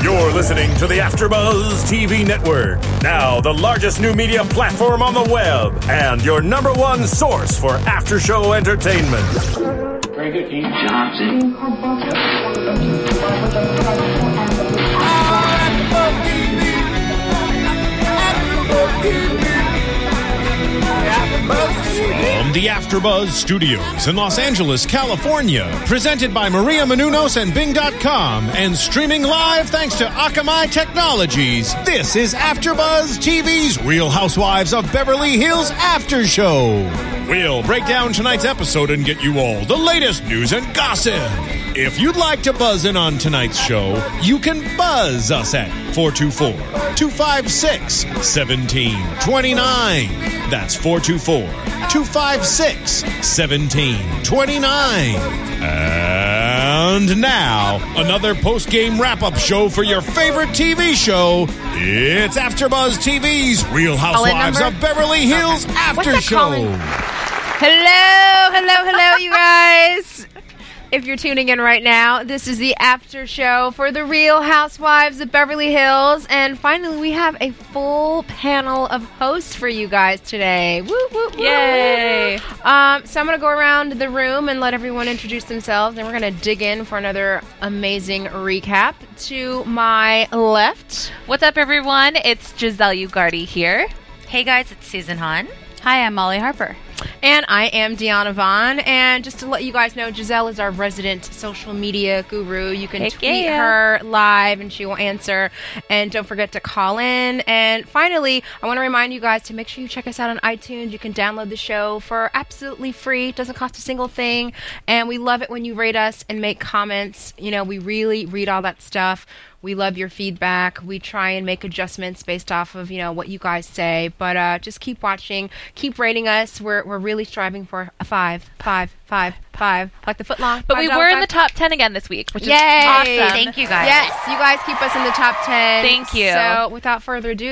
You're listening to the AfterBuzz TV Network, now the largest new media platform on the web, and your number one source for after-show entertainment. Very good, Dean Johnson. From the AfterBuzz Studios in Los Angeles, California, presented by Maria Menounos and Bing.com, and streaming live thanks to Akamai Technologies, this is AfterBuzz TV's Real Housewives of Beverly Hills After Show. We'll break down tonight's episode and get you all the latest news and gossip. If you'd like to buzz in on tonight's show, you can buzz us at 424-256-1729. That's 424-256-1729. And now, another post-game wrap-up show for your favorite TV show. It's AfterBuzz TV's Real Housewives of Beverly Hills After Show. Hello, you guys. If you're tuning in right now, this is the after show for the Real Housewives of Beverly Hills. And finally, we have a full panel of hosts for you guys today. Woo, woo, woo. Yay! So I'm going to go around the room and let everyone introduce themselves. And we're going to dig in for another amazing recap. To my left. What's up, everyone? It's Giselle Ugarte here. Hey, guys, it's Susan Hahn. Hi, I'm Molly Harper. And I am Deanna Vaughn. And just to let you guys know, Giselle is our resident social media guru. You can tweet her live and she will answer. And don't forget to call in. And finally, I want to remind you guys to make sure you check us out on iTunes. You can download the show for absolutely free. It doesn't cost a single thing. And we love it when you rate us and make comments. You know, we really read all that stuff. We love your feedback. We try and make adjustments based off of, you know, what you guys say. But just keep watching. Keep rating us. We're really striving for a 5, like the footlong. But we were in the top 10 again this week, which is Yay. awesome. Thank you, guys. Yes, you guys keep us in the top 10. Thank you. So without further ado,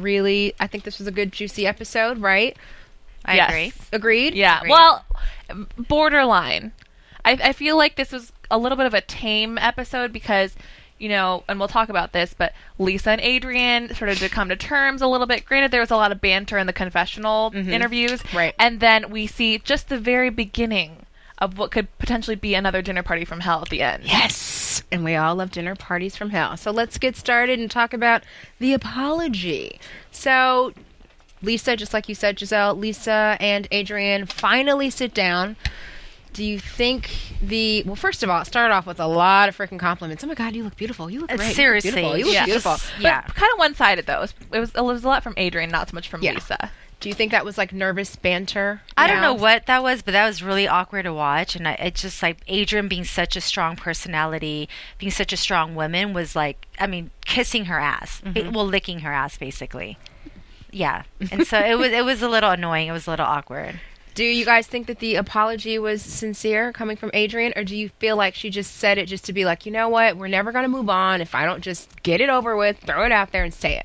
I think this was a good, juicy episode, right? I agree. Agreed? Yeah. Agreed. Well, borderline. I feel like this was a little bit of a tame episode because, you know, and we'll talk about this, but Lisa and Adrian started to come to terms a little bit. Granted, there was a lot of banter in the confessional interviews. Right. And then we see just the very beginning of what could potentially be another dinner party from hell at the end. Yes. And we all love dinner parties from hell. So let's get started and talk about the apology. So Lisa, just like you said, Giselle, Lisa and Adrian finally sit down. Do you think well, first of all, it started off with a lot of freaking compliments. Oh my God, you look beautiful. You look great. Seriously. You look beautiful. But kind of one-sided, though. It was a lot from Adrian, not so much from Lisa. Do you think that was like nervous banter? I don't know what that was, but that was really awkward to watch. And it's just like Adrian being such a strong personality, being such a strong woman was like, I mean, kissing her ass. Licking her ass, basically. Yeah. And so it was a little annoying. It was a little awkward. Do you guys think that the apology was sincere coming from Adrian, or do you feel like she just said it just to be like, you know what, we're never going to move on if I don't just get it over with, throw it out there and say it?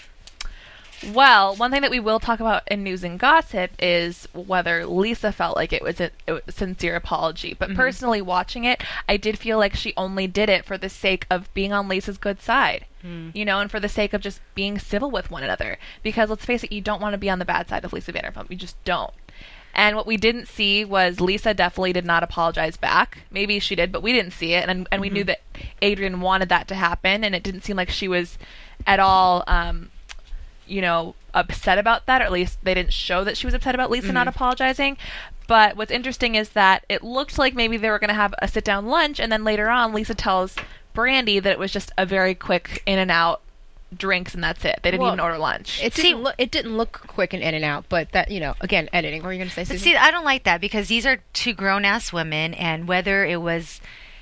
Well, one thing that we will talk about in news and gossip is whether Lisa felt like it was a sincere apology. But personally, watching it, I did feel like she only did it for the sake of being on Lisa's good side. You know, and for the sake of just being civil with one another. Because let's face it, you don't want to be on the bad side of Lisa Vanderpump. You just don't. And what we didn't see was Lisa definitely did not apologize back. Maybe she did, but we didn't see it. And we knew that Adrian wanted that to happen, and it didn't seem like she was at all, you know, upset about that, or at least they didn't show that she was upset about Lisa not apologizing. But what's interesting is that it looked like maybe they were going to have a sit-down lunch, and then later on Lisa tells Brandy that it was just a very quick in-and-out drinks and that's it. They didn't even order lunch. It didn't look quick and in and out, but that, you know, again, editing. What were you going to say, Susan? But see, I don't like that because these are two grown-ass women, and whether it was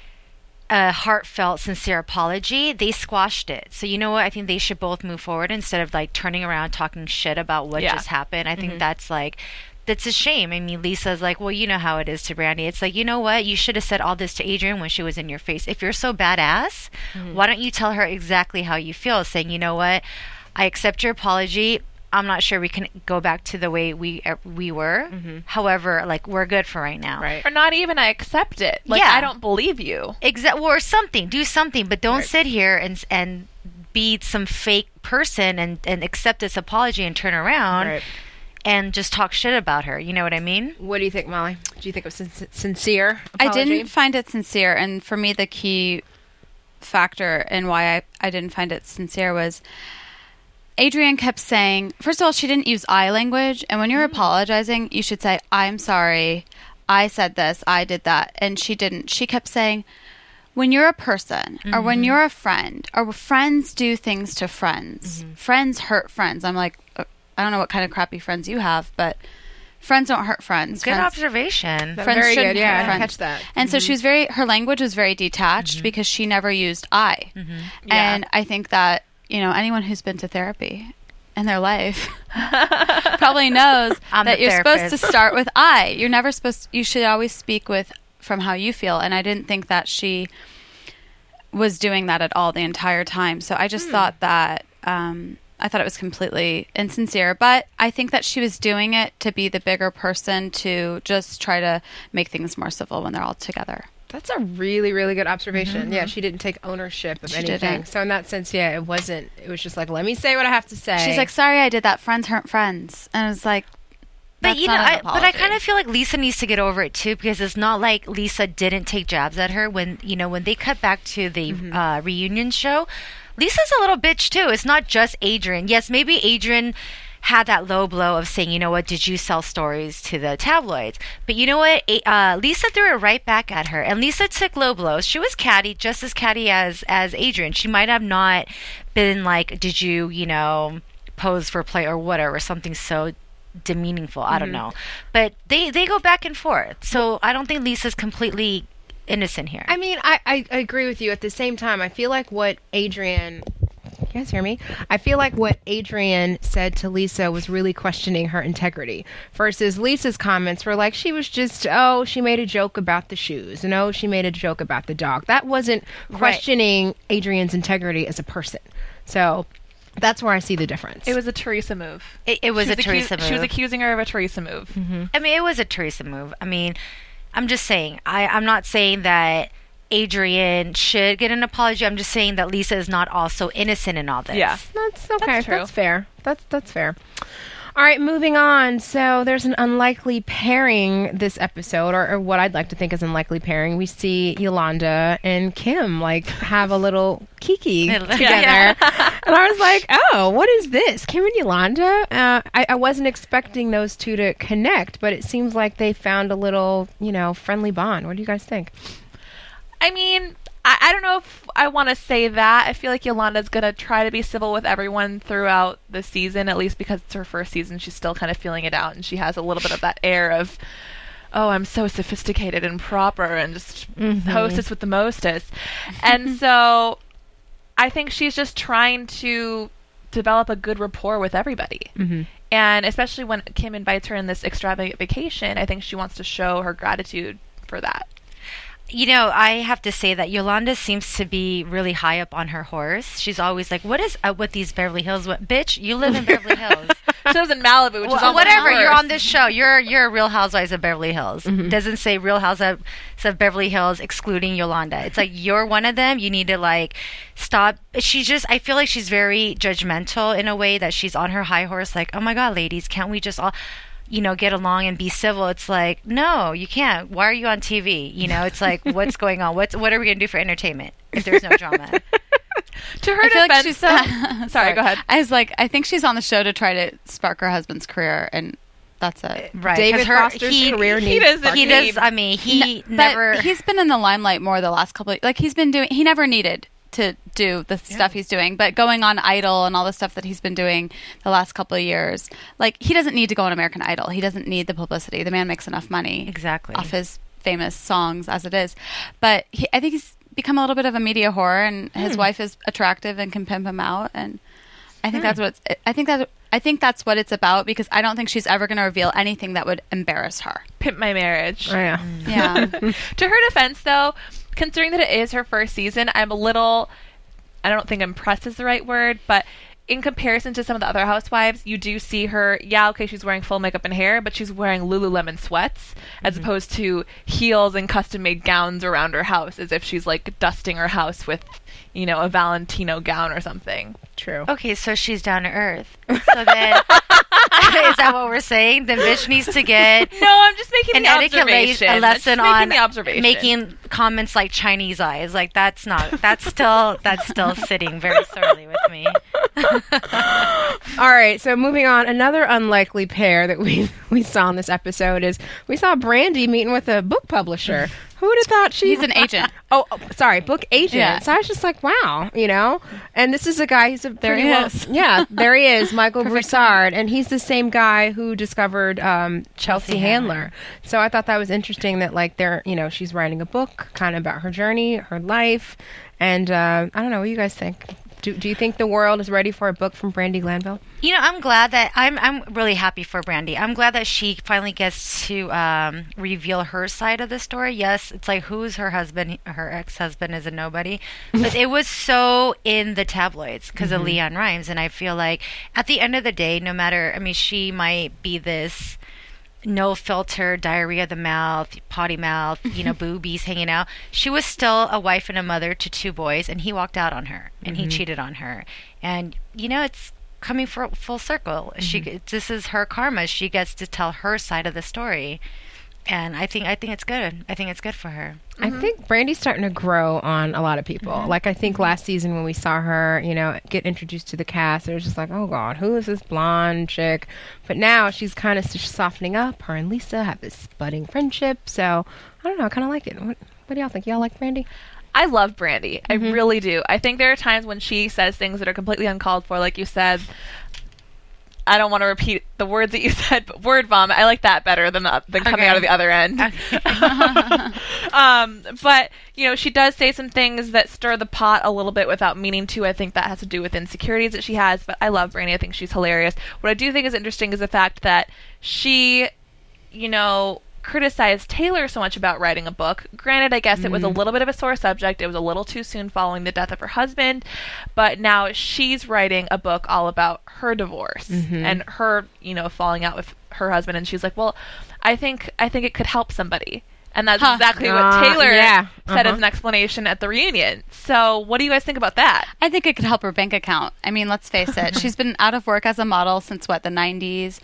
a heartfelt, sincere apology, they squashed it. So you know what? I think they should both move forward instead of like turning around talking shit about what just happened. I think that's a shame. I mean, Lisa's like, well, you know how it is to Brandy. It's like, you know what? You should have said all this to Adrian when she was in your face. If you're so badass, why don't you tell her exactly how you feel? Saying, you know what? I accept your apology. I'm not sure we can go back to the way we were. However, like, we're good for right now. Right. Or not even I accept it. Like, I don't believe you. Or something. Do something. But don't sit here and be some fake person and accept this apology and turn around and just talk shit about her. You know what I mean? What do you think, Molly? Do you think it was sincere apology? I didn't find it sincere, and for me the key factor in why I didn't find it sincere was Adrienne kept saying, first of all, she didn't use I language, and when you're apologizing, you should say, I'm sorry, I said this, I did that, and she didn't. She kept saying, when you're a person, or when you're a friend, or friends do things to friends, friends hurt friends. I'm like, I don't know what kind of crappy friends you have, but friends don't hurt friends. Good observation. Friends very shouldn't good. Yeah, hurt I friends. catch that. And so she was her language was very detached because she never used I. And I think that, anyone who's been to therapy in their life probably knows that you're supposed to start with I. You're never you should always speak from how you feel. And I didn't think that she was doing that at all the entire time. So I just thought that, I thought it was completely insincere, but I think that she was doing it to be the bigger person, to just try to make things more civil when they're all together. That's a really, really good observation. Yeah, she didn't take ownership of anything. Didn't. So in that sense, yeah, it was just like, let me say what I have to say. She's like, sorry I did that. Friends hurt friends. And it was like, but I kind of feel like Lisa needs to get over it too, because it's not like Lisa didn't take jabs at her when they cut back to the reunion show. Lisa's a little bitch too. It's not just Adrienne. Yes, maybe Adrienne had that low blow of saying, you know what, did you sell stories to the tabloids? But you know what? Lisa threw it right back at her. And Lisa took low blows. She was catty, just as catty as Adrienne. She might have not been like, did you, pose for play or whatever, something so demeaningful. I don't know. But they go back and forth. So I don't think Lisa's completely innocent here. I mean, I agree with you. At the same time, I feel like what Adrienne... You guys hear me? I feel like what Adrienne said to Lisa was really questioning her integrity, versus Lisa's comments were like, she was just, she made a joke about the shoes, and she made a joke about the dog. That wasn't questioning Adrienne's integrity as a person. So that's where I see the difference. It was a Teresa move. It was a Teresa move. She was accusing her of a Teresa move. I mean, it was a Teresa move. I mean, I'm just saying, I'm not saying that Adrienne should get an apology. I'm just saying that Lisa is not also innocent in all this. Yeah. That's okay. That's true. That's fair. That's fair. All right, moving on. So there's an unlikely pairing this episode, or what I'd like to think is unlikely pairing. We see Yolanda and Kim have a little kiki together. Yeah. And I was like, oh, what is this? Kim and Yolanda? I wasn't expecting those two to connect, but it seems like they found a little, friendly bond. What do you guys think? I mean, I don't know if I want to say that. I feel like Yolanda's going to try to be civil with everyone throughout the season, at least because it's her first season. She's still kind of feeling it out, and she has a little bit of that air of, I'm so sophisticated and proper and just hostess with the mostest. And so I think she's just trying to develop a good rapport with everybody. And especially when Kim invites her in this extravagant vacation, I think she wants to show her gratitude for that. I have to say that Yolanda seems to be really high up on her horse. She's always like, what is up with these Beverly Hills? Bitch, you live in Beverly Hills. She lives in Malibu, which is almost whatever. worse. You're on this show. You're a Real Housewives of Beverly Hills. Doesn't say Real Housewives of Beverly Hills excluding Yolanda. It's like, you're one of them. You need to stop. I feel like she's very judgmental in a way, that she's on her high horse. Like, oh my God, ladies, can't we just all... get along and be civil? It's like, no, you can't. Why are you on TV? It's like, what's going on? What are we going to do for entertainment if there's no drama? To her defense, sorry, go ahead. I was like, I think she's on the show to try to spark her husband's career, and that's it. Right. David Foster's career needs But he's been in the limelight more the last couple of, he never needed to do the stuff he's doing, but going on Idol and all the stuff that he's been doing the last couple of years, he doesn't need to go on American Idol. He doesn't need the publicity. The man makes enough money off his famous songs as it is. But I think he's become a little bit of a media whore, and his wife is attractive and can pimp him out. And I think I think that's what it's about, because I don't think she's ever going to reveal anything that would embarrass her. Pimp my marriage. Oh, yeah. Yeah. To her defense, though, considering that it is her first season, I'm a little, I don't think impressed is the right word, but in comparison to some of the other housewives, you do see her, she's wearing full makeup and hair, but she's wearing Lululemon sweats as opposed to heels and custom-made gowns around her house, as if she's dusting her house with, a Valentino gown or something. True. Okay, so she's down to earth. So then, is that what we're saying? The bitch needs to get No, I'm just making an the etiquette observation. a lesson on the observation. making comments like Chinese eyes. Like that's still sitting very sorely with me. All right, so moving on, another unlikely pair that we saw in this episode is we saw Brandy meeting with a book publisher. Who would have thought He's an agent. Sorry, book agent. Yeah. So I was just like, wow, And this is a guy who's There he is. Yeah, there he is, Michael Broussard, and he's the same guy who discovered Chelsea Handler. So I thought that was interesting that like she's writing a book kind of about her journey, her life, and I don't know what you guys think. Do you think the world is ready for a book from Brandi Glanville? I'm glad that I'm really happy for Brandy. I'm glad that she finally gets to reveal her side of the story. Yes, it's like who's her husband? Her ex-husband is a nobody, but it was so in the tabloids because of Leanne Rimes, and I feel like at the end of the day, no matter, she might be this no filter, diarrhea of the mouth, potty mouth, boobies hanging out. She was still a wife and a mother to 2 boys, and he walked out on her, and he cheated on her. And, it's coming full circle. This is her karma. She gets to tell her side of the story. And I think it's good. I think it's good for her. I think Brandy's starting to grow on a lot of people. Like, I think last season when we saw her, get introduced to the cast, it was just like, oh, God, who is this blonde chick? But now she's kind of softening up. Her and Lisa have this budding friendship. So, I don't know. I kind of like it. What do y'all think? Y'all like Brandy? I love Brandy. I really do. I think there are times when she says things that are completely uncalled for, like you said. I don't want to repeat the words that you said, but word vomit. I like that better than coming out of the other end. But, she does say some things that stir the pot a little bit without meaning to. I think that has to do with insecurities that she has, but I love Brandy. I think she's hilarious. What I do think is interesting is the fact that she, criticized Taylor so much about writing a book. Granted, I guess it was a little bit of a sore subject. It was a little too soon following the death of her husband, but now she's writing a book all about her divorce and her, falling out with her husband, and she's like, well, I think it could help somebody. And that's exactly what Taylor said as an explanation at the reunion. So what do you guys think about that? I think it could help her bank account. Let's face it. She's been out of work as a model since, the 90s.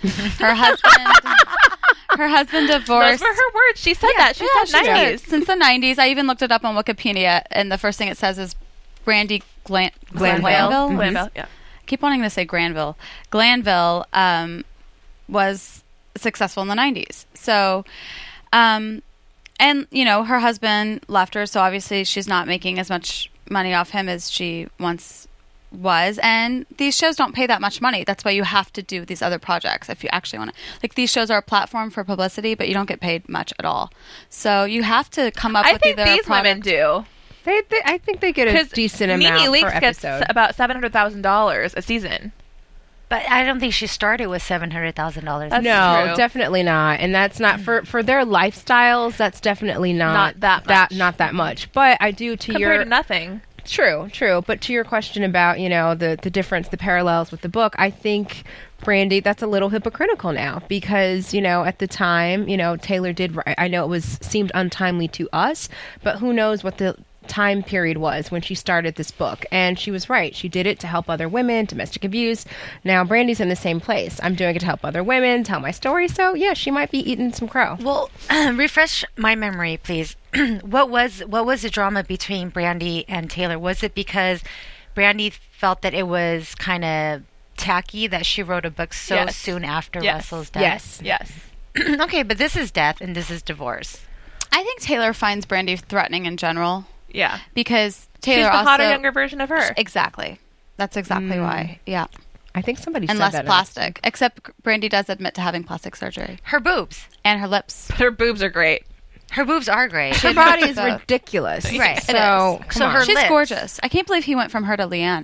Her husband divorced. Those were her words. She said that. She said 90s. Since the 90s. I even looked it up on Wikipedia, and the first thing it says is Brandi Glanville. Glanville, yeah. I keep wanting to say Granville. Glanville was successful in the 90s. So, and, her husband left her, so obviously she's not making as much money off him as she once was, and these shows don't pay that much money. That's why you have to do these other projects if you actually want to. Like, these shows are a platform for publicity, but you don't get paid much at all. So you have to come up with either these women do. I think they get a decent amount Nene per Leakes episode. Gets about $700,000 a season. But I don't think she started with $700,000. No, true. Definitely not. And that's not for their lifestyles. That's definitely not that much. But I do compared to nothing. True. But to your question about, the difference, the parallels with the book, I think, Brandy, that's a little hypocritical now because, at the time, Taylor did write. I know seemed untimely to us, but who knows what the time period was when she started this book. And she was right. She did it to help other women, domestic abuse. Now, Brandy's in the same place. I'm doing it to help other women, tell my story. So, yeah, she might be eating some crow. Well, refresh my memory, please. What was the drama between Brandy and Taylor? Was it because Brandy felt that it was kind of tacky that she wrote a book so soon after Russell's death? Yes. Okay, but this is death and this is divorce. I think Taylor finds Brandy threatening in general. Yeah. Because Taylor she's the also... hotter, younger version of her. Exactly. That's exactly why. Yeah. I think somebody said that. And less plastic. Except Brandy does admit to having plastic surgery. Her boobs. And her lips. Her boobs are great. Her boobs are great. Her body is ridiculous. Right. So she's lips. Gorgeous. I can't believe he went from her to Leanne.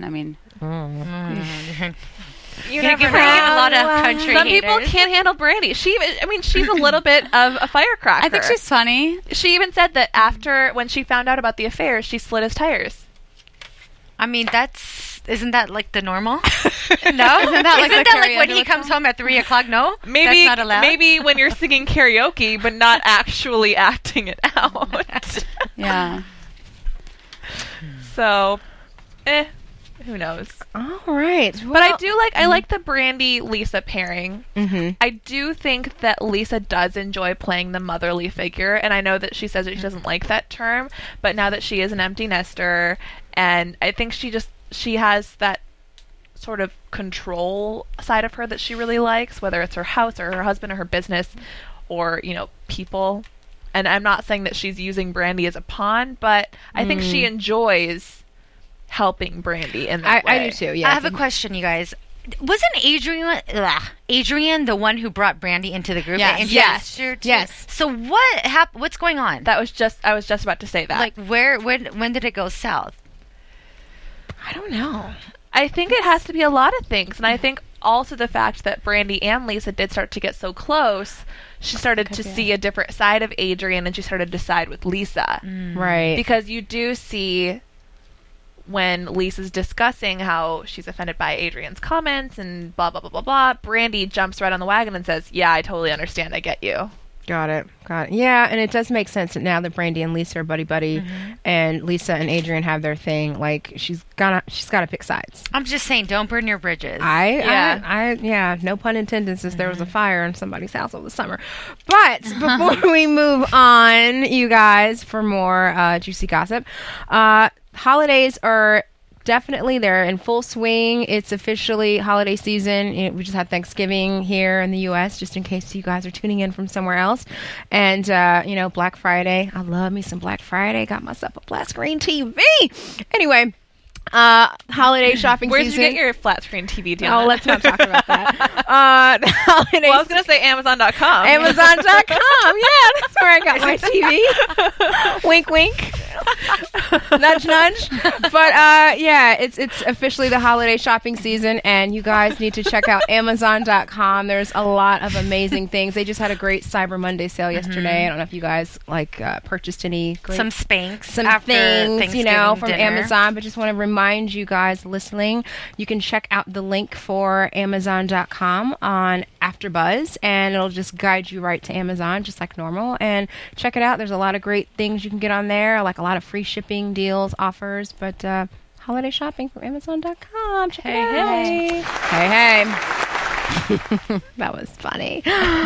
You're gonna give her a lot of country Some haters. people can't handle Brandy. She's a little bit of a firecracker. I think she's funny. She even said that when she found out about the affair, she slid his tires. Isn't that like the normal? No? Isn't that like when he comes home at 3:00? No? Maybe, that's not allowed? Maybe when you're singing karaoke, but not actually acting it out. Yeah. So, Who knows? All right. Well, But I do like I like the Brandy Lisa pairing. Mm-hmm. I do think that Lisa does enjoy playing the motherly figure, and I know that she says that she doesn't like that term, but now that she is an empty nester, and I think she has that sort of control side of her that she really likes, whether it's her house or her husband or her business or, people. And I'm not saying that she's using Brandy as a pawn, but I think she enjoys helping Brandy in that way. I do too, yeah. I have a question, you guys. Wasn't Adrian the one who brought Brandy into the group? Yes. And Yes. Yes. So what happened? What's going on? I was just about to say that. Like, when did it go south? I don't know. I think it has to be a lot of things, and I think also the fact that Brandy and Lisa did start to get so close, she started to see a different side of Adrian, and she started to side with Lisa. Right. Because you do see when Lisa's discussing how she's offended by Adrian's comments and blah, blah, blah, blah, blah, Brandy jumps right on the wagon and says, yeah, I totally understand. I get you. Got it. Yeah, and it does make sense that now that Brandy and Lisa are buddy-buddy, and Lisa and Adrian have their thing, like, she's got to pick sides. I'm just saying, don't burn your bridges. Yeah, no pun intended, since there was a fire in somebody's house over the summer. But before we move on, you guys, for more juicy gossip, holidays are definitely they're in full swing. It's officially holiday season. We just had Thanksgiving here in the U.S., just in case you guys are tuning in from somewhere else. And, Black Friday. I love me some Black Friday. Got myself a flat screen TV. Anyway, holiday shopping Where'd season. you get your flat screen TV, Deanna? Oh, let's not talk about that. The holidays. Well, I was going to say Amazon.com. Amazon.com. Yeah, that's where I got my TV. Wink, wink. Nudge, nudge. But it's officially the holiday shopping season, and you guys need to check out Amazon.com. There's a lot of amazing things. They just had a great Cyber Monday sale yesterday. I don't know if you guys purchased any great some Spanx, some after things, Thanksgiving from dinner. Amazon, but just want to remind you guys listening, you can check out the link for Amazon.com on AfterBuzz, and it'll just guide you right to Amazon, just like normal. And check it out. There's a lot of great things you can get on there, like a lot of free shipping deals, offers, but holiday shopping from Amazon.com. Check it out. Hey. That was funny.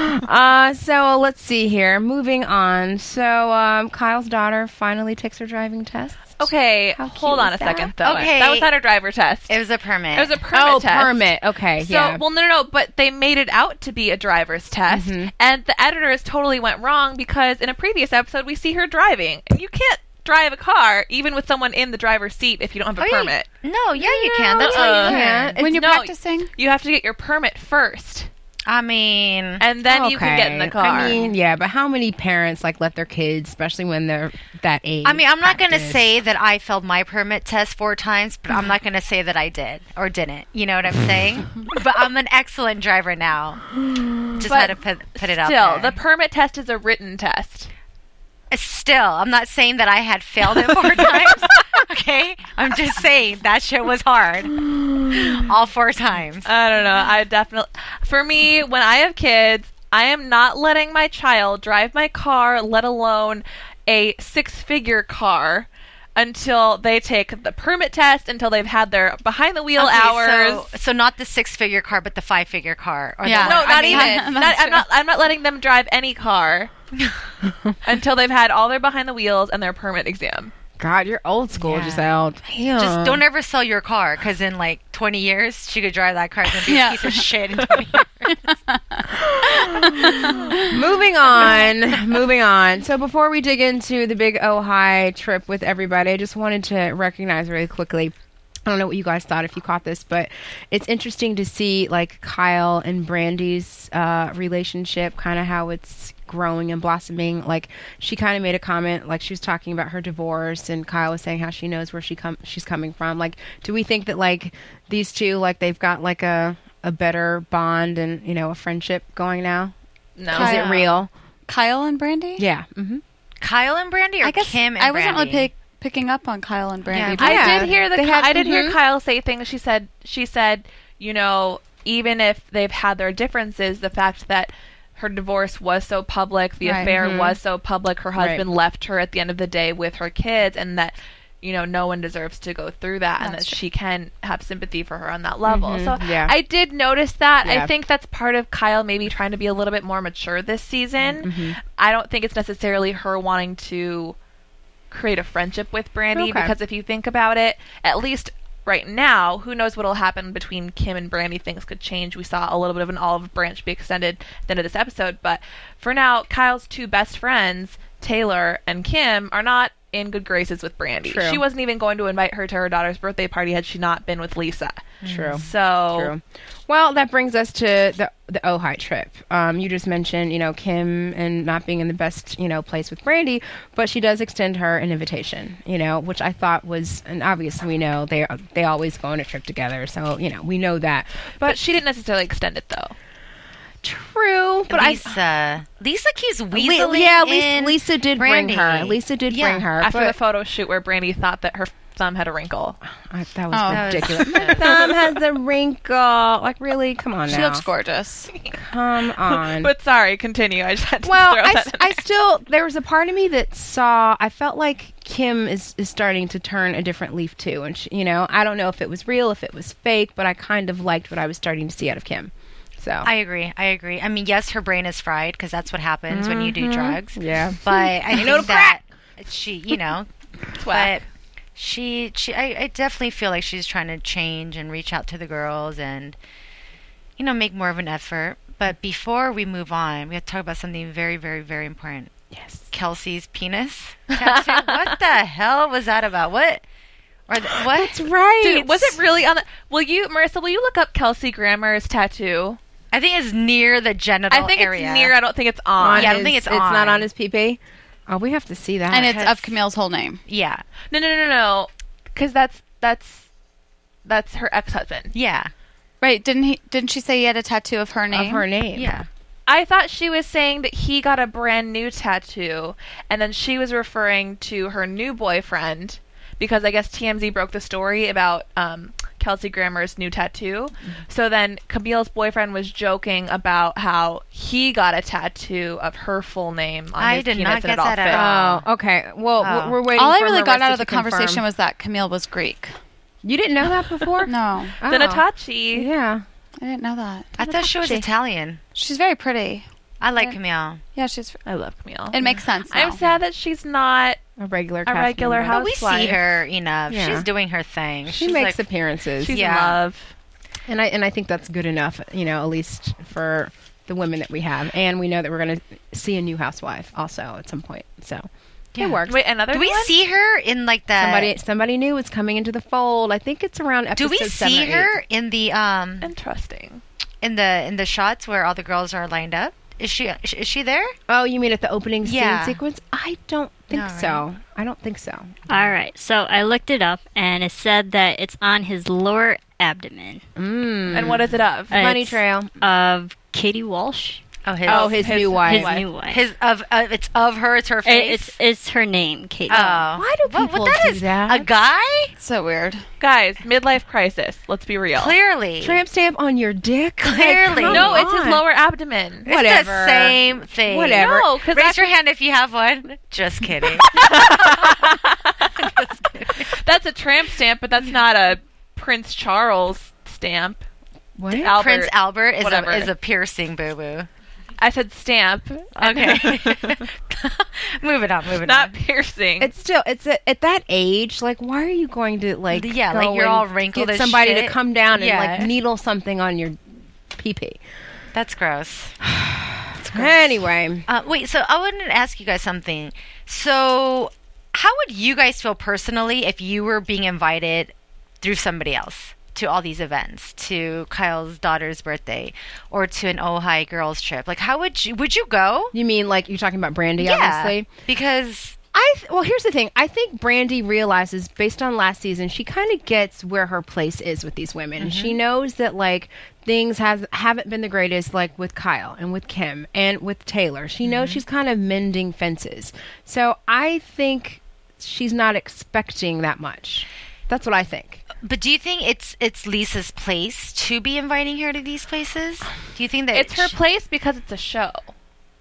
So let's see here. Moving on. So Kyle's daughter finally takes her driving test. Okay, hold on a second, though. Okay. That was not her driver test. It was a permit. It was a permit test. Permit. Okay, So, yeah. well, no, but they made it out to be a driver's test, and the editors totally went wrong because in a previous episode we see her driving. You can't drive a car even with someone in the driver's seat if you don't have a permit. No, you can. That's how you can. When you're practicing? You have to get your permit first, I mean, and then you can get in the car. I mean, yeah, but how many parents let their kids, especially when they're that age? I'm not going to say that I failed my permit test 4 times, but I'm not going to say that I did or didn't. You know what I'm saying? But I'm an excellent driver now. Just had to put it out there. Still, the permit test is a written test. Still, I'm not saying that I had failed it 4 times. Okay? I'm just saying that shit was hard. All 4 times. I don't know. For me, when I have kids, I am not letting my child drive my car, let alone a 6-figure car, until they take the permit test, until they've had their behind the wheel hours. So not the 6-figure car, but the 5-figure car. Or Yeah. No, not even. I'm not letting them drive any car until they've had all their behind the wheels and their permit exam. God, you're old school, Yeah. Giselle. Damn. Just don't ever sell your car, because in 20 years, she could drive that car and be a piece of shit in 20 years. Moving on. So before we dig into the big Ojai trip with everybody, I just wanted to recognize really quickly, I don't know what you guys thought if you caught this, but it's interesting to see Kyle and Brandy's relationship, kind of how it's growing and blossoming. She kind of made a comment, she was talking about her divorce, and Kyle was saying how she knows where she's coming from. Do we think that these two they've got a better bond and a friendship going now? No. Is it real? Kyle and Brandy? Yeah. Mm-hmm. Kyle and Brandy, or I guess Kim and I wasn't Brandy? really picking up on Kyle and Brandy. Yeah. I did hear They had- hear Kyle say things. She said, even if they've had their differences, the fact that her divorce was so public, the Right. affair was so public, her husband Right. left her at the end of the day with her kids, and that no one deserves to go through that, and that she can have sympathy for her on that level. So I did notice that. I think that's part of Kyle maybe trying to be a little bit more mature this season. I don't think it's necessarily her wanting to create a friendship with Brandi, because if you think about it, at least right now, who knows what'll happen between Kim and Brandi. Things could change. We saw a little bit of an olive branch be extended at the end of this episode, but for now, Kyle's two best friends, Taylor and Kim, are not in good graces with Brandi. True. She wasn't even going to invite her to her daughter's birthday party had she not been with Lisa. True. So, True. Well, that brings us to the Ojai trip. You just mentioned, Kim and not being in the best, place with Brandi, but she does extend her an invitation, which I thought was, and obviously we know they always go on a trip together, so, we know that. But she didn't necessarily extend it, though. True, but Lisa keeps weaseling. Lisa did bring her. Lisa did bring her after the photo shoot where Brandi thought that her thumb had a wrinkle. That was ridiculous. My thumb has a wrinkle. Like, really? Come on now. She looks gorgeous. Come on. But sorry, continue. I just had to throw that in. There was a part of me that I felt like Kim is starting to turn a different leaf too, and she, I don't know if it was real, if it was fake, but I kind of liked what I was starting to see out of Kim. So I agree. I mean, yes, her brain is fried because that's what happens when you do drugs. Yeah. But I think that she, but I definitely feel like she's trying to change and reach out to the girls and, make more of an effort. But before we move on, we have to talk about something very, very, very important. Yes. Kelsey's penis tattoo. What the hell was that about? What? What? That's right. Dude, was it really on the... Marissa, will you look up Kelsey Grammer's tattoo? I think it's near the genital area. I think it's near. I don't think it's on. I don't think it's on. It's not on his pee-pee? Oh, we have to see that. And it's of Camille's whole name. Yeah. No. Because that's her ex-husband. Yeah. Right. Didn't she say he had a tattoo of her name? Of her name. Yeah. I thought she was saying that he got a brand new tattoo, and then she was referring to her new boyfriend, because I guess TMZ broke the story about Kelsey Grammer's new tattoo. So then Camille's boyfriend was joking about how he got a tattoo of her full name on his penis, and it all fit. Oh, okay. Well, we're waiting. All I for really Marissa got out of to the conversation confirm. was that Camille was Greek. You didn't know that before? No. Oh. The Natachi. Yeah. I didn't know that. I thought she was Italian. She's very pretty. I like Camille. Yeah, I love Camille. It makes sense now. I'm sad that she's not a regular housewife. But we see her enough. Yeah. She's doing her thing. She makes appearances. She's in love. And I think that's good enough, at least for the women that we have. And we know that we're going to see a new housewife also at some point. So it works. Wait, another Do we one? see her in like the... Somebody new is coming into the fold. I think it's around episode 7 Do we see her in the... Interesting. In the shots where all the girls are lined up? Is she there? Oh, you mean at the opening scene sequence? I don't think so. I don't think so. All right. So I looked it up, and it said that it's on his lower abdomen. And what is it of? Money Trail. Of Katie Walsh. His new wife. His new wife. It's of her. It's her face. It's her name, Katie. Oh, why do people do that? A guy? So weird. Guys, midlife crisis. Let's be real. Clearly. Tramp stamp on your dick? Clearly. No, it's his lower abdomen. It's Whatever. the same thing. Whatever. No, because raise your hand if you have one. Just kidding. That's a tramp stamp, but that's not a Prince Charles stamp. What? Prince Albert Whatever. is a piercing, boo-boo. I said stamp. Okay. Moving on. Not piercing. It's at that age. Like, why are you going to like? Yeah, go like you're and all wrinkled get as somebody shit. to come down and Yeah. like needle something on your pee-pee. That's gross. Anyway, wait. So I wanted to ask you guys something. So, how would you guys feel personally if you were being invited through somebody else to all these events, to Kyle's daughter's birthday, or to an Ojai girls trip? Like, how would you go? you mean like you're talking about Brandi, Yeah, obviously? because Well, here's the thing. I think Brandi realizes, based on last season, she kind of gets where her place is with these women. Mm-hmm. She knows that, like, things haven't been the greatest, like, with Kyle and with Kim and with Taylor. She knows Mm-hmm. she's kind of mending fences. So I think she's not expecting that much. That's what I think. But do you think it's Lisa's place to be inviting her to these places? Do you think that it's her place because it's a show.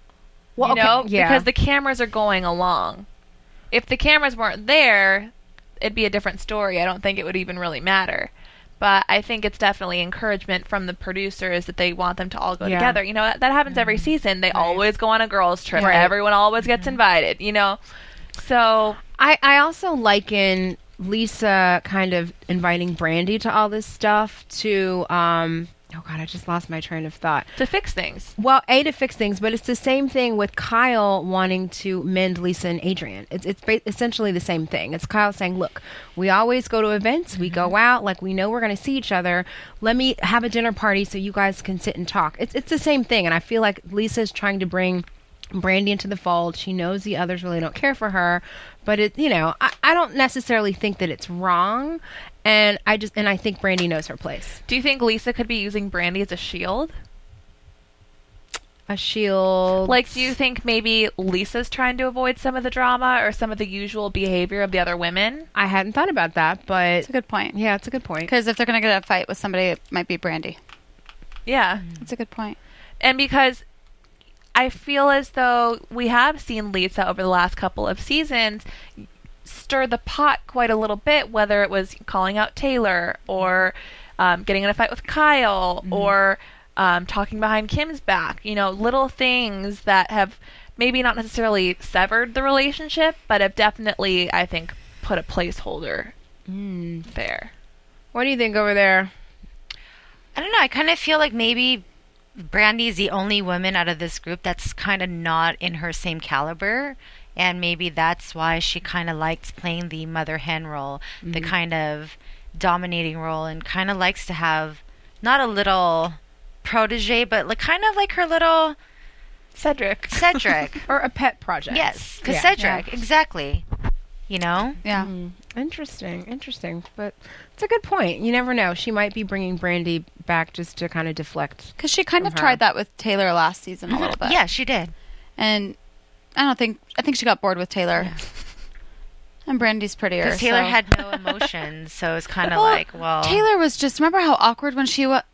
Well, You know? okay, yeah. Because the cameras are going along. If the cameras weren't there, it'd be a different story. I don't think it would even really matter. But I think it's definitely encouragement from the producers that they want them to all go together. You know, that happens every season. They always go on a girls' trip. Right. Everyone always gets invited, you know. So I also liken Lisa kind of inviting Brandy to all this stuff to oh God, I just lost my train of thought. To fix things. Well, to fix things, but it's the same thing with Kyle wanting to mend Lisa and Adrian. It's essentially the same thing. It's Kyle saying, look, we always go to events, we go out, like we know we're going to see each other. Let me have a dinner party so you guys can sit and talk. It's the same thing, and I feel like Lisa's trying to bring Brandy into the fold. She knows the others really don't care for her, but I don't necessarily think that it's wrong. And I think Brandy knows her place. Do you think Lisa could be using Brandy as a shield? A shield? Like, do you think maybe Lisa's trying to avoid some of the drama or some of the usual behavior of the other women? I hadn't thought about that, but it's a good point. Yeah, it's a good point. Because if they're going to get in a fight with somebody, it might be Brandy. Yeah. That's a good point. And because I feel as though we have seen Lisa over the last couple of seasons stir the pot quite a little bit, whether it was calling out Taylor or getting in a fight with Kyle or talking behind Kim's back. You know, little things that have maybe not necessarily severed the relationship, but have definitely, I think, put a placeholder there. What do you think over there? I don't know. I kind of feel like maybe Brandy's the only woman out of this group that's kind of not in her same caliber. And maybe that's why she kind of likes playing the mother hen role, the kind of dominating role, and kind of likes to have not a little protege, but like kind of like her little Cedric. Or a pet project. Yes, because Cedric, exactly. You know? Yeah. Interesting. But it's a good point. You never know. She might be bringing Brandy back just to kind of deflect. Because she kind of tried that with Taylor last season a little bit. Yeah, she did. And I think she got bored with Taylor. Yeah. And Brandy's prettier. Because Taylor had no emotions, so it's kind of Taylor was just, remember how awkward when she was?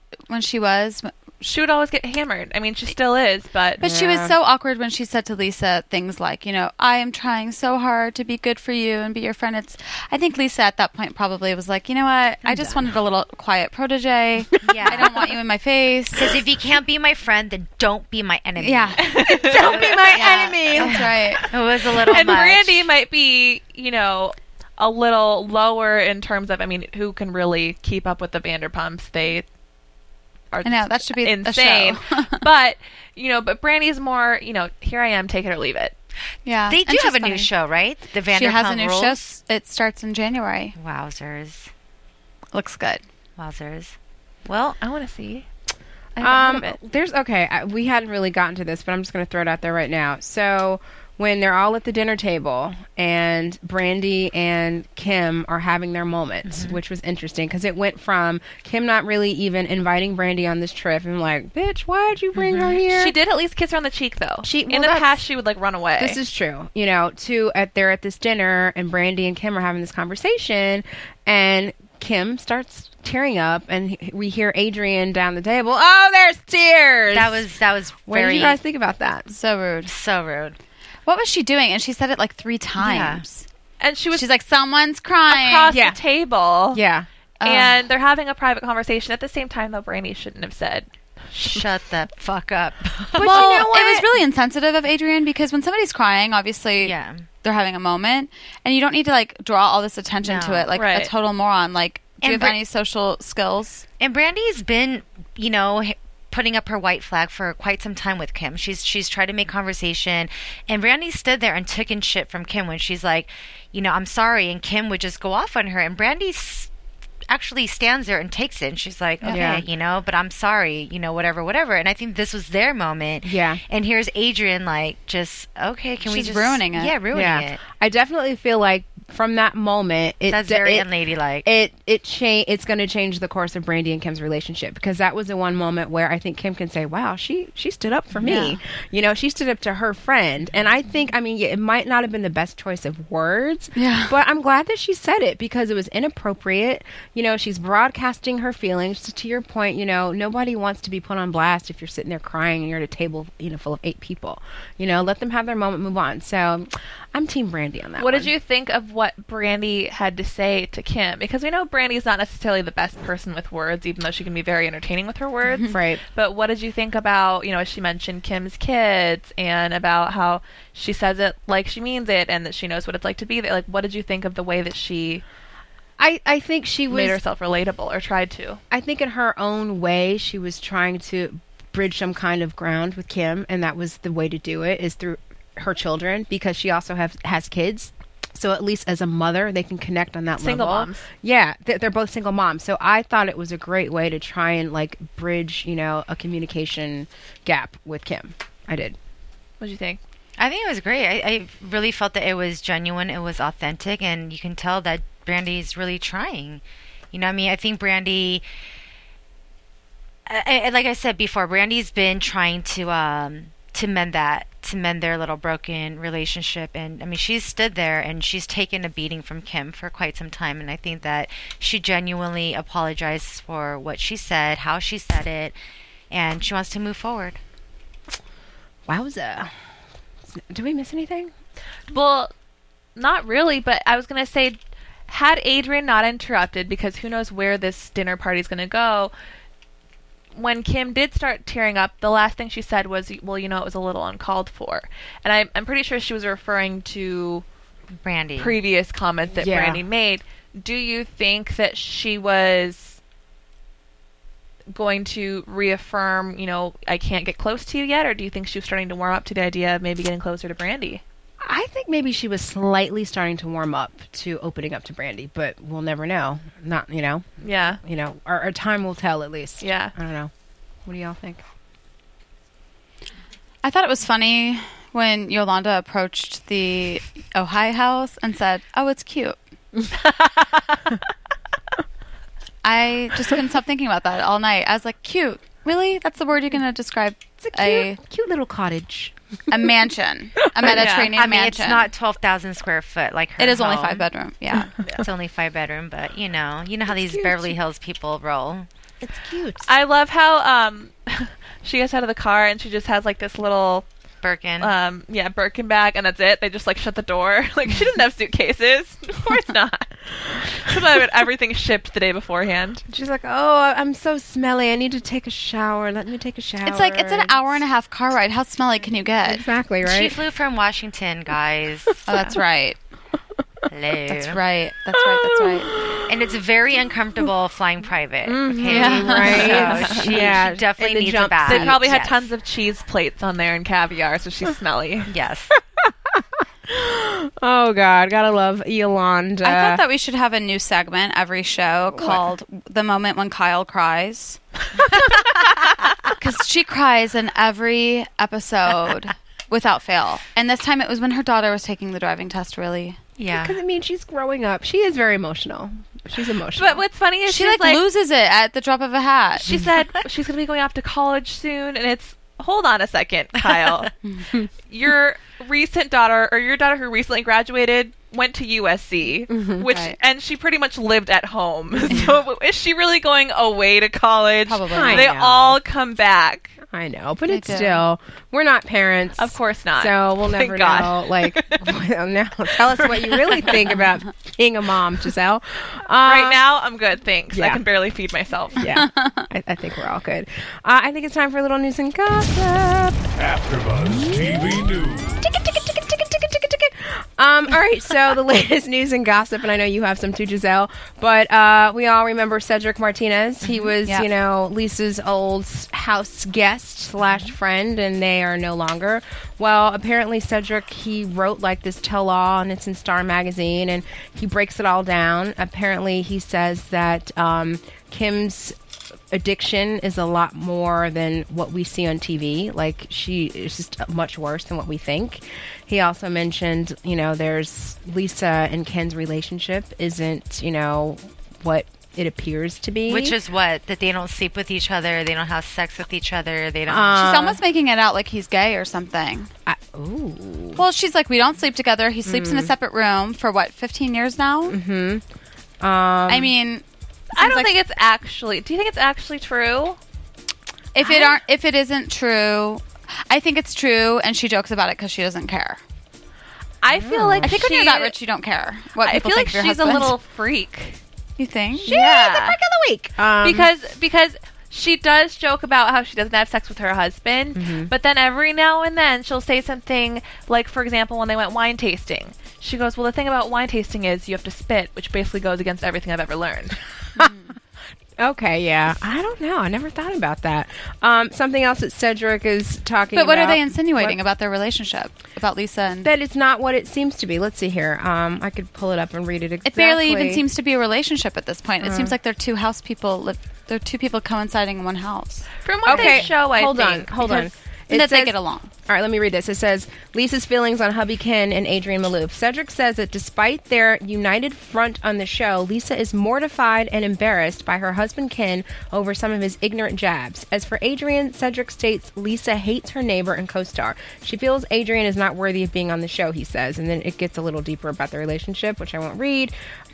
She would always get hammered. I mean, she still is, but she was so awkward when she said to Lisa things like, I am trying so hard to be good for you and be your friend. I think Lisa at that point probably was like, you know what? I just wanted a little quiet protege. Yeah. I don't want you in my face. Because if you can't be my friend, then don't be my enemy. Yeah. Don't be my enemy. That's right. It was a little and much. Brandy might be, a little lower in terms of, who can really keep up with the Vanderpumps? They are that should be insane. But Brandy's more, here I am, take it or leave it. Yeah. They do have a new show, right? The Vanderpump She has a new Rules? show. It starts in January. Wowzers. Looks good. Wowzers. Well, I want to see. I haven't heard of it. We hadn't really gotten to this, but I'm just going to throw it out there right now. So when they're all at the dinner table and Brandy and Kim are having their moments, which was interesting because it went from Kim not really even inviting Brandy on this trip and like, bitch, why'd you bring her here? She did at least kiss her on the cheek though. In the past she would run away. This is true. They're at this dinner and Brandy and Kim are having this conversation and Kim starts tearing up and we hear Adrian down the table. Oh, there's tears. That was What did you guys think about that? So rude. So rude. What was she doing? And she said it 3 times. Yeah. And she's like, someone's crying. Across the table. Yeah. And they're having a private conversation. At the same time, though, Brandy shouldn't have said, shut the fuck up. But you know what? It was really insensitive of Adrian because when somebody's crying, obviously they're having a moment. And you don't need to, draw all this attention to it like a total moron. Do you have any social skills? And Brandy's been, putting up her white flag for quite some time with Kim. She's tried to make conversation, and Brandy stood there and took in shit from Kim when she's like, I'm sorry, and Kim would just go off on her, and Brandy actually stands there and takes it, and she's like, okay, but I'm sorry, whatever. And I think this was their moment. Yeah. And here's Adrian, just, okay, can we just... She's ruining it. Yeah, ruining it. I definitely feel like from that moment, that's very unladylike. It's going to change the course of Brandy and Kim's relationship because that was the one moment where I think Kim can say, "Wow, she stood up for me." She stood up to her friend, and I think, it might not have been the best choice of words, but I'm glad that she said it because it was inappropriate. She's broadcasting her feelings. To your point, nobody wants to be put on blast if you're sitting there crying and you're at a table, full of 8 people. Let them have their moment, move on. So, I'm Team Brandy on that. What did you think of what Brandi had to say to Kim, because we know Brandi's not necessarily the best person with words, even though she can be very entertaining with her words. Right. But what did you think about, as she mentioned Kim's kids and about how she says it like she means it and that she knows what it's like to be there? Like, what did you think of the way that she I think she made herself relatable, or tried to? I think in her own way, she was trying to bridge some kind of ground with Kim, and that was the way to do it, is through her children, because she also has kids. So at least as a mother, they can connect on that single level. Moms. Yeah, they're both single moms. So I thought it was a great way to try and bridge, a communication gap with Kim. I did. What did you think? I think it was great. I really felt that it was genuine, it was authentic, and you can tell that Brandi's really trying. I think Brandi, like I said before, Brandi's been trying to mend their little broken relationship, and she's stood there and she's taken a beating from Kim for quite some time, and I think that she genuinely apologized for what she said, how she said it, and she wants to move forward. Wowza. Did we miss anything? Well, not really, but I was going to say, had Adrian not interrupted, because who knows where this dinner party's going to go, when Kim did start tearing up, the last thing she said was, well, it was a little uncalled for. And I'm pretty sure she was referring to Brandi. Previous comments that Brandi made. Do you think that she was going to reaffirm, I can't get close to you yet? Or do you think she was starting to warm up to the idea of maybe getting closer to Brandi? I think maybe she was slightly starting to warm up to opening up to Brandi, but we'll never know. Not, Yeah. Our time will tell, at least. Yeah. I don't know. What do y'all think? I thought it was funny when Yolanda approached the Ojai house and said, "Oh, it's cute." I just couldn't stop thinking about that all night. I was like, cute? Really? That's the word you're going to describe It's a cute little cottage. A mansion. A Mediterranean mansion. It's not 12,000 square foot like her It is only home. 5 bedroom. Yeah. It's only 5 bedroom, but you know how these cute. Beverly Hills people roll. It's cute. I love how she gets out of the car and she just has this little Birkin. Birkin bag, and that's it. They just shut the door. She didn't have suitcases. Of course not. She had everything shipped the day beforehand. She's like, oh, I'm so smelly. I need to take a shower. Let me take a shower. It's it's an hour and a half car ride. How smelly can you get? Exactly, right? She flew from Washington, guys. Oh, that's right. Hello. That's right. That's right. That's right. And it's very uncomfortable flying private. Okay, Yeah. Right. So she Yeah, definitely and the needs a jump bath. They probably had Yes. tons of cheese plates on there and caviar, so she's smelly. Yes. Oh, God. Gotta love Yolanda. I thought that we should have a new segment every show called The Moment When Kyle Cries. Because she cries in every episode without fail. And this time it was when her daughter was taking the driving test, really. Yeah. Because, she's growing up. She is very emotional. She's emotional. But what's funny is She she's loses it at the drop of a hat. she said she's going to be going off to college soon, and it's, hold on a second, Kyle. Your recent daughter, or your daughter who recently graduated, went to USC, which, Right. and she pretty much lived at home. So is she really going away to college? Probably I not. They know. all come back. I know, but They it's do. still, we're not parents. Of course not. So we'll Thank never God. know. Now, tell us what you really think about being a mom, Giselle. Right now, I'm good, thanks. I yeah. can barely feed myself. Yeah, I think we're all good. I think it's time for a little news and gossip. AfterBuzz TV News. All right, so the latest news and gossip, and I know you have some too, Giselle, but we all remember Cedric Martinez. He was, Yep. Lisa's old house guest / friend, and they are no longer. Well, apparently Cedric, he wrote this tell-all, and it's in Star Magazine, and he breaks it all down. Apparently he says that Kim's addiction is a lot more than what we see on TV. She is just much worse than what we think. He also mentioned, there's Lisa and Ken's relationship isn't, what it appears to be. Which is what? That they don't sleep with each other. They don't have sex with each other. They don't. She's almost making it out like he's gay or something. Ooh. Well, she's like, we don't sleep together. He sleeps in a separate room for 15 years now? I mean, I don't think it's actually. Do you think it's actually true? if it isn't true, I think it's true, and she jokes about it because she doesn't care. I feel like I think when you're that rich, you don't care what I people feel think like of your she's a husband. little freak. You think? She's the freak of the week. Because she does joke about how she doesn't have sex with her husband, but then every now and then she'll say something like, for example, when they went wine tasting, she goes, well, the thing about wine tasting is you have to spit, which basically goes against everything I've ever learned. Okay, yeah. I don't know. I never thought about that. Something else that Cedric is talking about. But what are they insinuating about their relationship? About Lisa and... That it's not what it seems to be. Let's see here. I could pull it up and read it exactly. It barely even seems to be a relationship at this point. It seems like they're two house people. They're two people coinciding in one house. From what they show, I think. Hold on. And that they get along. All right, let me read this. It says, Lisa's feelings on hubby Ken and Adrienne Maloof. Cedric says that despite their united front on the show, Lisa is mortified and embarrassed by her husband Ken over some of his ignorant jabs. As for Adrienne, Cedric states Lisa hates her neighbor and co-star. She feels Adrienne is not worthy of being on the show, he says. And then it gets a little deeper about their relationship, which I won't read.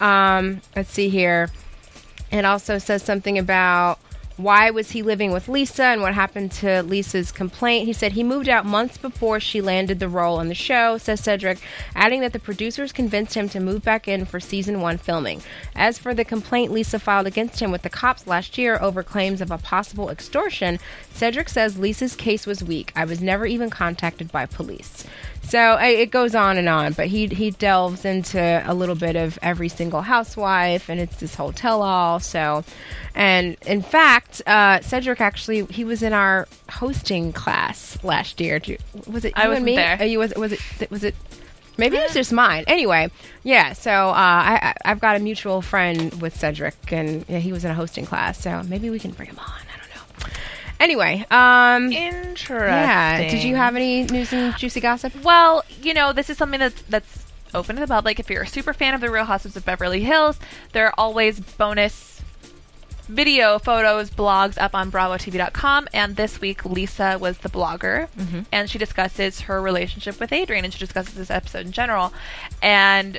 Let's see here. It also says something about... why was he living with Lisa and what happened to Lisa's complaint. He said he moved out months before she landed the role on the show, says Cedric, adding that the producers convinced him to move back in for season 1 filming. As for the complaint Lisa filed against him with the cops last year over claims of a possible extortion, Cedric says Lisa's case was weak. I was never even contacted by police. So it goes on, but he delves into a little bit of every single housewife, and it's this whole tell-all. So, and in fact, Cedric actually, he was in our hosting class last year. Was it you I wasn't and me? there. Was it? Maybe it was just mine. Anyway, yeah. So I've got a mutual friend with Cedric, and he was in a hosting class. So maybe we can bring him on. I don't know. Anyway, Interesting. yeah. Did you have any news and juicy gossip? Well, this is something that's open to the public. If you're a super fan of The Real Housewives of Beverly Hills, there are always bonus video, photos, blogs up on BravoTV.com. And this week, Lisa was the blogger, and she discusses her relationship with Adrienne, and she discusses this episode in general. And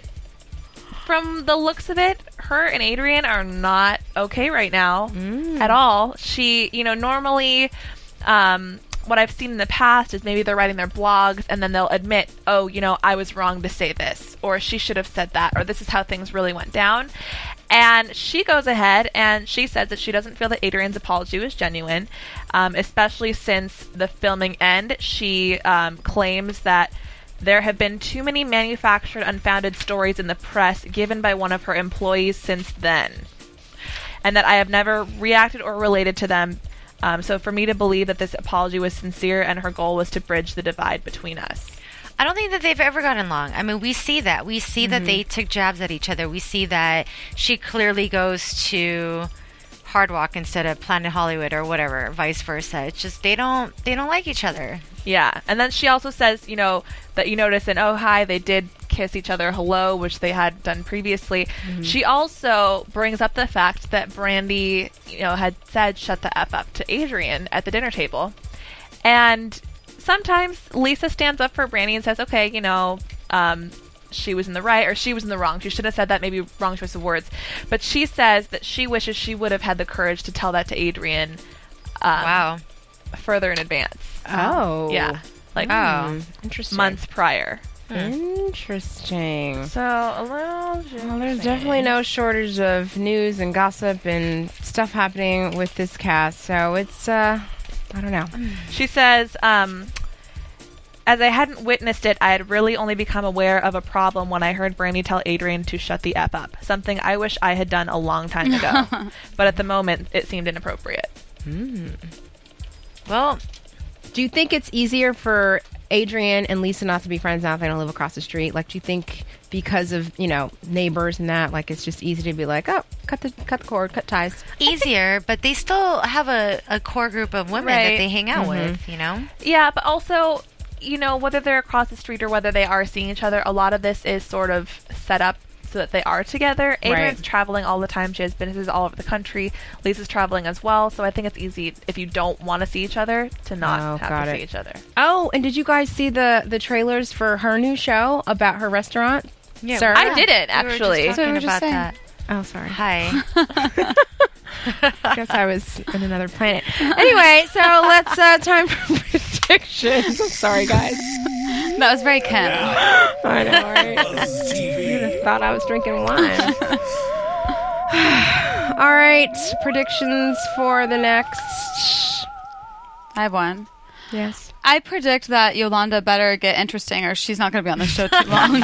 from the looks of it, her and Adrienne are not okay right now at all. She, normally, what I've seen in the past is maybe they're writing their blogs and then they'll admit, oh, I was wrong to say this, or she should have said that, or this is how things really went down. And she goes ahead and she says that she doesn't feel that Adrienne's apology was genuine, especially since the filming end. She claims that there have been too many manufactured, unfounded stories in the press given by one of her employees since then, and that I have never reacted or related to them. So for me to believe that this apology was sincere and her goal was to bridge the divide between us. I don't think that they've ever gotten along. I mean, we see that. We see that they took jabs at each other. We see that she clearly goes to Hard Rock instead of Planet Hollywood or whatever, vice versa. It's just they don't like each other. Yeah, and then she also says, that you notice in Oh Hi they did kiss each other hello, which they had done previously. She also brings up the fact that Brandi, had said shut the F up to Adrienne at the dinner table. And sometimes Lisa stands up for Brandi and says, okay, she was in the right or she was in the wrong. She should have said that, maybe wrong choice of words. But she says that she wishes she would have had the courage to tell that to Adrienne further in advance. Oh. Yeah. Interesting. Months prior. Interesting. So, well, there's definitely no shortage of news and gossip and stuff happening with this cast. So it's, I don't know. She says, as I hadn't witnessed it, I had really only become aware of a problem when I heard Brandi tell Adrienne to shut the F up. Something I wish I had done a long time ago. But at the moment, it seemed inappropriate. Well, do you think it's easier for Adrienne and Lisa not to be friends now if they don't live across the street? Like, do you think because of, neighbors and that, like, it's just easy to be like, oh, cut the cord, cut ties? Easier, but they still have a core group of women that they hang out with, Yeah, but also, whether they're across the street or whether they are seeing each other, a lot of this is sort of set up so that they are together. Adrienne's traveling all the time. She has businesses all over the country. Lisa's traveling as well. So I think it's easy, if you don't want to see each other, to not have to see each other. Oh, and did you guys see the trailers for her new show about her restaurant? Yeah, Sarah? I didn't, actually. We were just talking about that. Oh, sorry. Hi. I guess I was in another planet. Anyway, so let's time for predictions. I'm sorry, guys. That was very Kim. I know, right? You'd have thought I was drinking wine. All right, predictions for the next. I have one. Yes. I predict that Yolanda better get interesting or she's not going to be on the show too long.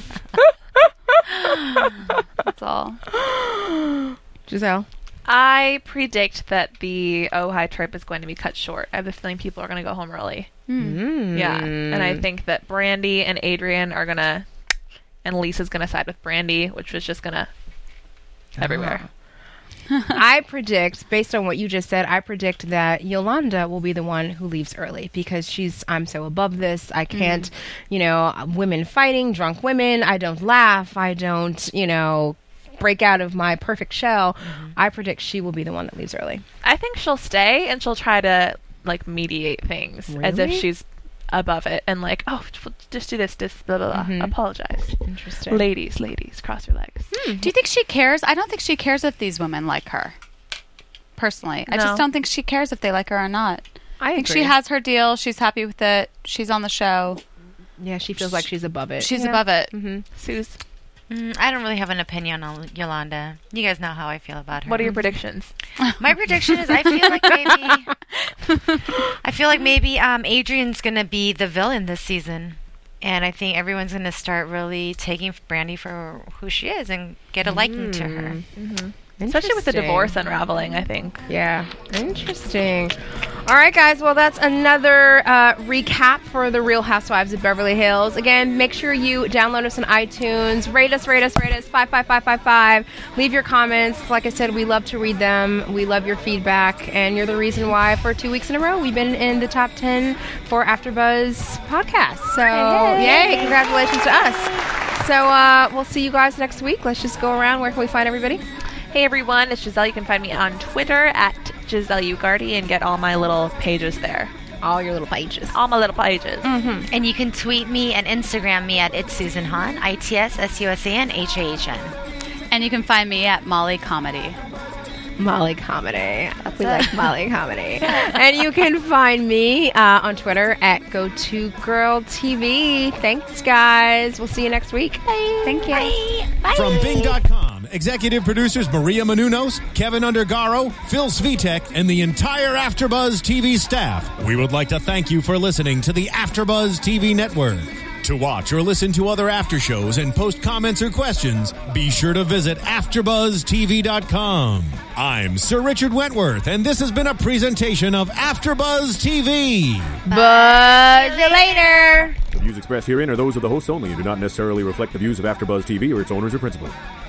That's all. Giselle? I predict that the Ojai trip is going to be cut short. I have a feeling people are going to go home early. Yeah. And I think that Brandy and Adrian are going to... And Lisa's going to side with Brandy, which was just going to... everywhere. I predict, based on what you just said, I predict that Yolanda will be the one who leaves early because I'm so above this. I can't, women fighting, drunk women. I don't laugh. I don't, break out of my perfect shell. I predict she will be the one that leaves early. I think she'll stay and she'll try to, mediate things as if she's above it and just do this, blah, blah, blah. Apologize. Interesting. Ladies, cross your legs. Do you think she cares? I don't think she cares if these women like her. Personally. I just don't think she cares if they like her or not. I think she has her deal. She's happy with it. She's on the show. Yeah, she feels like she's above it. She's above it. Suze? I don't really have an opinion on Yolanda. You guys know how I feel about her. What are your predictions? My prediction is I feel like maybe Adrian's going to be the villain this season. And I think everyone's going to start really taking Brandy for who she is and get a liking to her. Especially with the divorce unraveling, I think. Yeah. Interesting. All right, guys. Well, that's another recap for The Real Housewives of Beverly Hills. Again, make sure you download us on iTunes. Rate us. 55555. Leave your comments. Like I said, we love to read them. We love your feedback. And you're the reason why for 2 weeks in a row we've been in the top 10 for AfterBuzz podcast. So, yay. Congratulations to us. So, we'll see you guys next week. Let's just go around. Where can we find everybody? Hey everyone, it's Giselle. You can find me on Twitter at Giselle Ugardi and get all my little pages there. All your little pages. All my little pages. And you can tweet me and Instagram me at It's Susan Hahn, ITSSUSANHAHN. And you can find me at Molly Comedy. Molly Comedy. We like Molly Comedy. And you can find me on Twitter at GoToGirlTV. Thanks, guys. We'll see you next week. Bye. Thank you. Bye. Bye. From Bing.com, executive producers Maria Menounos, Kevin Undergaro, Phil Svitek, and the entire AfterBuzz TV staff. We would like to thank you for listening to the AfterBuzz TV network. To watch or listen to other after shows and post comments or questions, be sure to visit AfterBuzzTV.com. I'm Sir Richard Wentworth, and this has been a presentation of AfterBuzz TV. Buzz you later. The views expressed herein are those of the hosts only and do not necessarily reflect the views of AfterBuzz TV or its owners or principals.